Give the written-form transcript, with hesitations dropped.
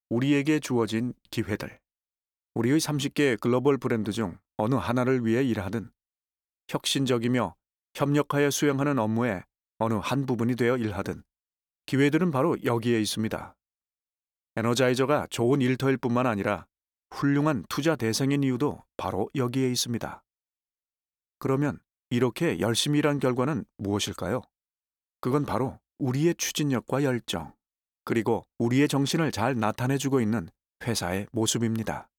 우리에게 주어진 기회들. 우리의 30개 글로벌 브랜드 중 어느 하나를 위해 일하든 혁신적이며 협력하여 수행하는 업무의 어느 한 부분이 되어 일하든 기회들은 바로 여기에 있습니다. 에너자이저가 좋은 일터일 뿐만 아니라 훌륭한 투자 대상인 이유도 바로 여기에 있습니다. 그러면 이렇게 열심히 일한 결과는 무엇일까요? 그건 바로 우리의 추진력과 열정, 그리고 우리의 정신을 잘 나타내주고 있는 회사의 모습입니다.